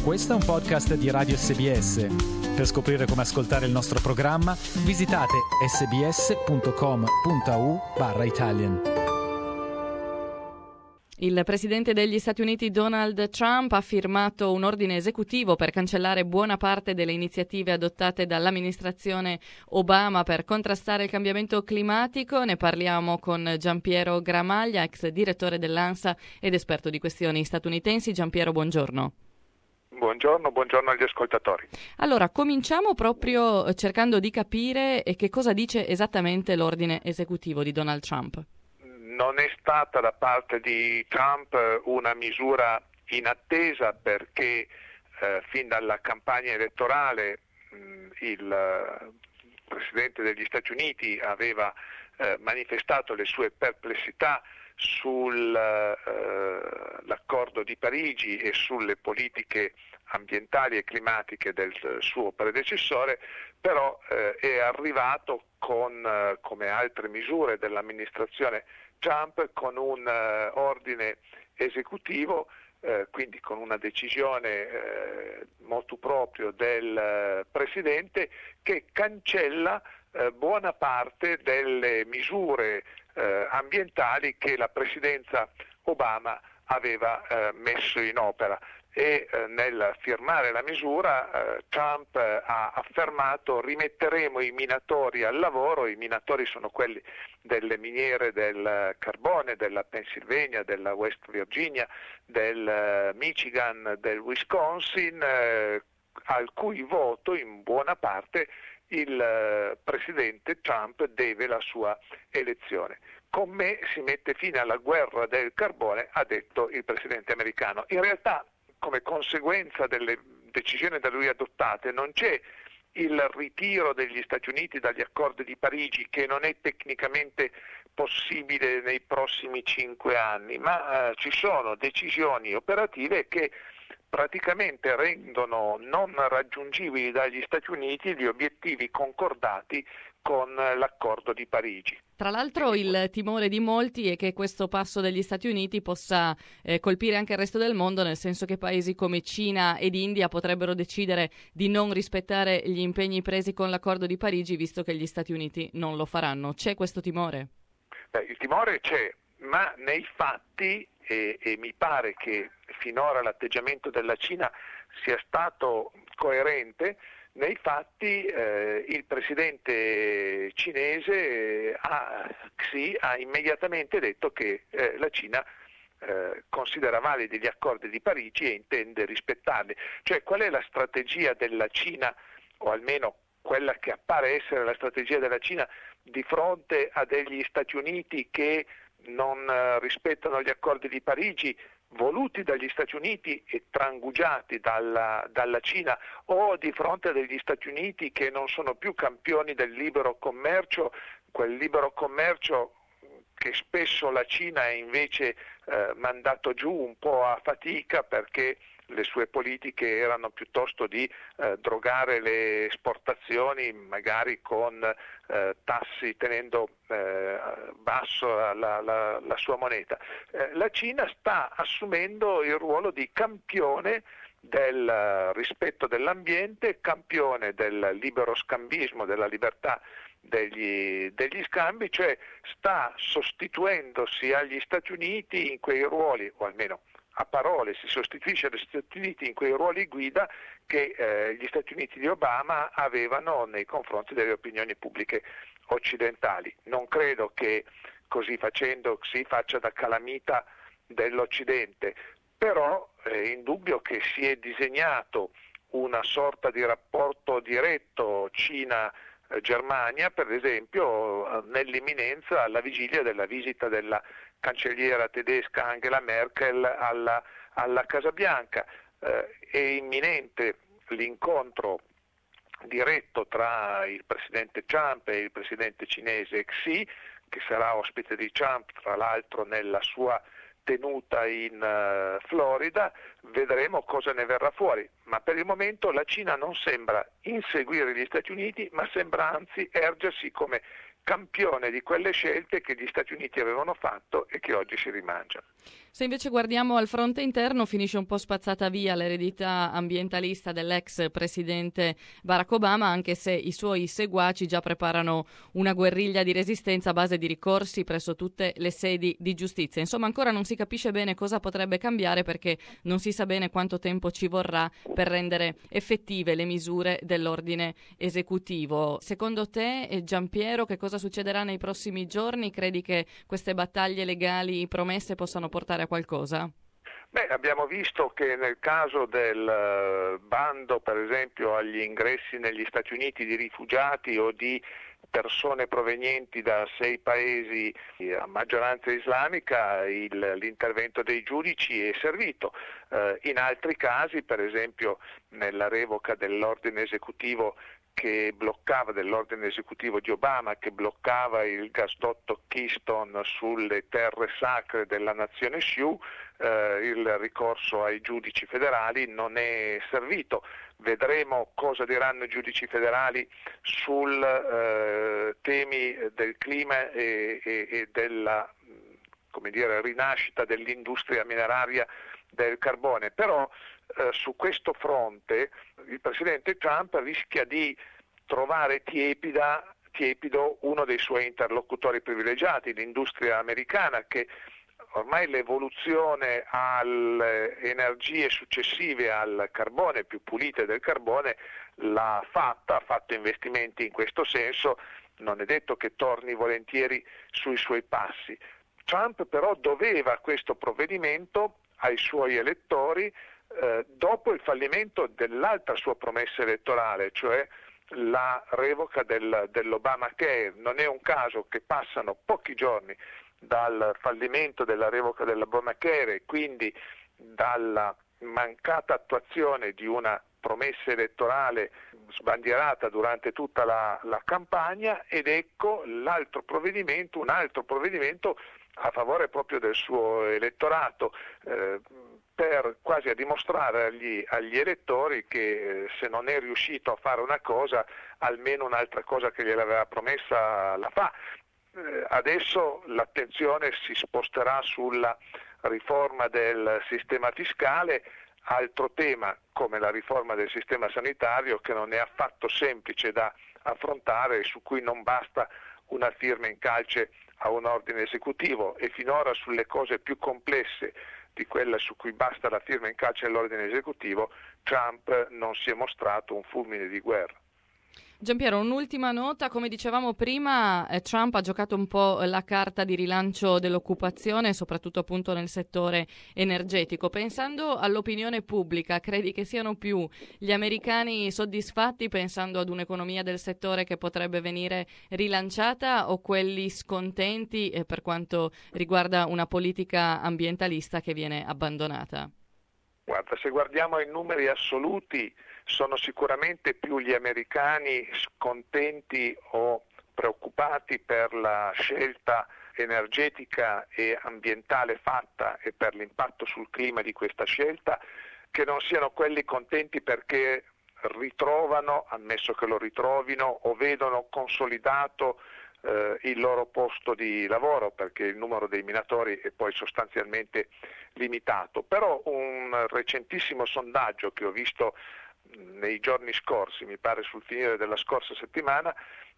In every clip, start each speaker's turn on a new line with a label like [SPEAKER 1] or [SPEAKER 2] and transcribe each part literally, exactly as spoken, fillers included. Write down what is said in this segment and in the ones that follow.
[SPEAKER 1] Questo è un podcast di Radio S B S. Per scoprire come ascoltare il nostro programma, visitate sbs.com.au barra Italian.
[SPEAKER 2] Il presidente degli Stati Uniti Donald Trump ha firmato un ordine esecutivo per cancellare buona parte delle iniziative adottate dall'amministrazione Obama per contrastare il cambiamento climatico. Ne parliamo con Giampiero Gramaglia, ex direttore dell'ANSA ed esperto di questioni statunitensi. Giampiero, buongiorno.
[SPEAKER 3] Buongiorno, buongiorno agli ascoltatori.
[SPEAKER 2] Allora, cominciamo proprio cercando di capire che cosa dice esattamente l'ordine esecutivo di Donald Trump.
[SPEAKER 3] Non è stata da parte di Trump una misura inattesa perché eh, fin dalla campagna elettorale mh, il eh, Presidente degli Stati Uniti aveva eh, manifestato le sue perplessità sull'accordo eh, di Parigi e sulle politiche ambientali e climatiche del suo predecessore, però eh, è arrivato con, eh, come altre misure dell'amministrazione Trump, con un uh, ordine esecutivo, eh, quindi con una decisione eh, motu proprio del uh, Presidente, che cancella eh, buona parte delle misure eh, ambientali che la Presidenza Obama aveva eh, messo in opera. E eh, nel firmare la misura eh, Trump eh, ha affermato: rimetteremo i minatori al lavoro. I minatori sono quelli delle miniere del carbone, della Pennsylvania, della West Virginia, del uh, Michigan, del Wisconsin, eh, al cui voto in buona parte il uh, presidente Trump deve la sua elezione. Con me si mette fine alla guerra del carbone, ha detto il presidente americano. In realtà, come conseguenza delle decisioni da lui adottate, non c'è il ritiro degli Stati Uniti dagli accordi di Parigi, che non è tecnicamente possibile nei prossimi cinque anni, ma eh, ci sono decisioni operative che praticamente rendono non raggiungibili dagli Stati Uniti gli obiettivi concordati con l'accordo di Parigi.
[SPEAKER 2] Tra l'altro il timore di molti è che questo passo degli Stati Uniti possa eh, colpire anche il resto del mondo, nel senso che paesi come Cina ed India potrebbero decidere di non rispettare gli impegni presi con l'accordo di Parigi, visto che gli Stati Uniti non lo faranno. C'è questo timore?
[SPEAKER 3] Beh, il timore c'è, ma nei fatti, e, e mi pare che finora l'atteggiamento della Cina sia stato coerente, nei fatti eh, il presidente cinese ha, Xi ha immediatamente detto che eh, la Cina eh, considera validi gli accordi di Parigi e intende rispettarli. Cioè, qual è la strategia della Cina, o almeno quella che appare essere la strategia della Cina di fronte a degli Stati Uniti che non eh, rispettano gli accordi di Parigi, voluti dagli Stati Uniti e trangugiati dalla, dalla Cina, o di fronte a degli Stati Uniti che non sono più campioni del libero commercio, quel libero commercio che spesso la Cina ha invece eh, mandato giù un po' a fatica, perché le sue politiche erano piuttosto di eh, drogare le esportazioni, magari con eh, tassi, tenendo eh, basso la, la, la sua moneta. Eh, la Cina sta assumendo il ruolo di campione del rispetto dell'ambiente, campione del libero scambismo, della libertà degli, degli scambi, cioè sta sostituendosi agli Stati Uniti in quei ruoli, o almeno a parole si sostituisce agli Stati Uniti in quei ruoli guida che eh, gli Stati Uniti di Obama avevano nei confronti delle opinioni pubbliche occidentali. Non credo che così facendo si faccia da calamita dell'Occidente, però è indubbio che si è disegnato una sorta di rapporto diretto Cina-Germania, per esempio nell'imminenza, alla vigilia della visita della cancelliera tedesca Angela Merkel alla, alla Casa Bianca. Eh, è imminente l'incontro diretto tra il presidente Trump e il presidente cinese Xi, che sarà ospite di Trump, tra l'altro nella sua tenuta in uh, Florida. Vedremo cosa ne verrà fuori, ma per il momento la Cina non sembra inseguire gli Stati Uniti, ma sembra anzi ergersi come campione di quelle scelte che gli Stati Uniti avevano fatto e che oggi si rimangiano.
[SPEAKER 2] Se invece guardiamo al fronte interno, finisce un po' spazzata via l'eredità ambientalista dell'ex presidente Barack Obama, anche se i suoi seguaci già preparano una guerriglia di resistenza a base di ricorsi presso tutte le sedi di giustizia. Insomma, ancora non si capisce bene cosa potrebbe cambiare, perché non si sa bene quanto tempo ci vorrà per rendere effettive le misure dell'ordine esecutivo. Secondo te, Giampiero, che cosa succederà nei prossimi giorni? Credi che queste battaglie legali promesse possano portare a qualcosa?
[SPEAKER 3] Beh, abbiamo visto che nel caso del bando, per esempio, agli ingressi negli Stati Uniti di rifugiati o di persone provenienti da sei paesi a maggioranza islamica, il, l'intervento dei giudici è servito. Eh, in altri casi, per esempio nella revoca dell'ordine esecutivo che bloccava dell'ordine esecutivo di Obama, che bloccava il gasdotto Keystone sulle terre sacre della nazione Sioux, eh, il ricorso ai giudici federali non è servito. Vedremo cosa diranno i giudici federali sul eh, temi del clima e, e, e della, come dire, rinascita dell'industria mineraria del carbone, però eh, su questo fronte il presidente Trump rischia di trovare tiepida, tiepido uno dei suoi interlocutori privilegiati, l'industria americana, che ormai l'evoluzione alle energie successive al carbone, più pulite del carbone, l'ha fatta, ha fatto investimenti in questo senso, non è detto che torni volentieri sui suoi passi. Trump però doveva questo provvedimento ai suoi elettori eh, dopo il fallimento dell'altra sua promessa elettorale, cioè la revoca del, dell'Obamacare. Non è un caso che passano pochi giorni dal fallimento della revoca dell'Obamacare e quindi dalla mancata attuazione di una promessa elettorale sbandierata durante tutta la, la campagna, ed ecco l'altro provvedimento, un altro provvedimento a favore proprio del suo elettorato, eh, per quasi a dimostrare agli, agli elettori che eh, se non è riuscito a fare una cosa, almeno un'altra cosa che gliel'aveva promessa la fa. Eh, adesso l'attenzione si sposterà sulla riforma del sistema fiscale, altro tema come la riforma del sistema sanitario che non è affatto semplice da affrontare e su cui non basta una firma in calce a un ordine esecutivo, e finora sulle cose più complesse di quella su cui basta la firma in calce all'ordine esecutivo, Trump non si è mostrato un fulmine di guerra.
[SPEAKER 2] Giampiero, un'ultima nota, come dicevamo prima, eh, Trump ha giocato un po' la carta di rilancio dell'occupazione, soprattutto appunto nel settore energetico. Pensando all'opinione pubblica, credi che siano più gli americani soddisfatti pensando ad un'economia del settore che potrebbe venire rilanciata, o quelli scontenti eh, per quanto riguarda una politica ambientalista che viene abbandonata?
[SPEAKER 3] Guarda, se guardiamo i numeri assoluti, sono sicuramente più gli americani scontenti o preoccupati per la scelta energetica e ambientale fatta e per l'impatto sul clima di questa scelta, che non siano quelli contenti perché ritrovano, ammesso che lo ritrovino, o vedono consolidato eh, il loro posto di lavoro, perché il numero dei minatori è poi sostanzialmente limitato. Però un recentissimo sondaggio che ho visto nei giorni scorsi, mi pare sul finire della scorsa settimana,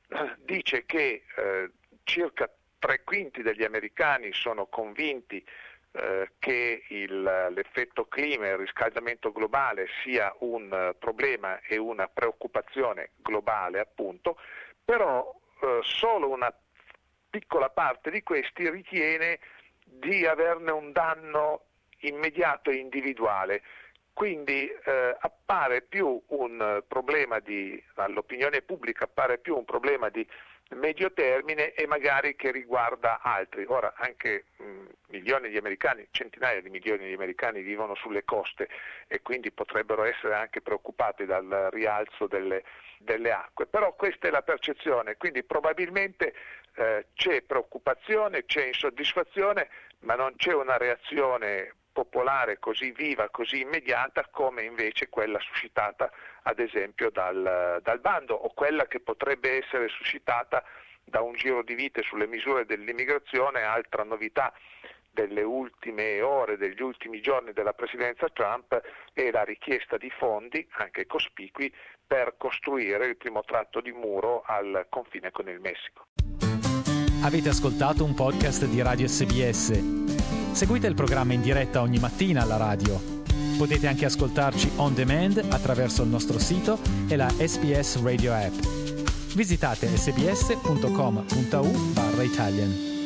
[SPEAKER 3] dice che eh, circa tre quinti degli americani sono convinti eh, che il, l'effetto clima e il riscaldamento globale sia un uh, problema e una preoccupazione globale, appunto, però eh, solo una piccola parte di questi ritiene di averne un danno immediato e individuale. Quindi eh, appare più un problema di, all'opinione pubblica appare più un problema di medio termine e magari che riguarda altri. Ora anche mh, milioni di americani, centinaia di milioni di americani vivono sulle coste e quindi potrebbero essere anche preoccupati dal rialzo delle, delle acque, però questa è la percezione, quindi probabilmente eh, c'è preoccupazione, c'è insoddisfazione, ma non c'è una reazione popolare così viva, così immediata come invece quella suscitata ad esempio dal, dal bando, o quella che potrebbe essere suscitata da un giro di vite sulle misure dell'immigrazione, altra novità delle ultime ore, degli ultimi giorni della presidenza Trump è la richiesta di fondi, anche cospicui, per costruire il primo tratto di muro al confine con il Messico.
[SPEAKER 1] Avete ascoltato un podcast di Radio S B S. Seguite il programma in diretta ogni mattina alla radio. Potete anche ascoltarci on demand attraverso il nostro sito e la S B S Radio app. Visitate sbs punto com punto a u barra Italian.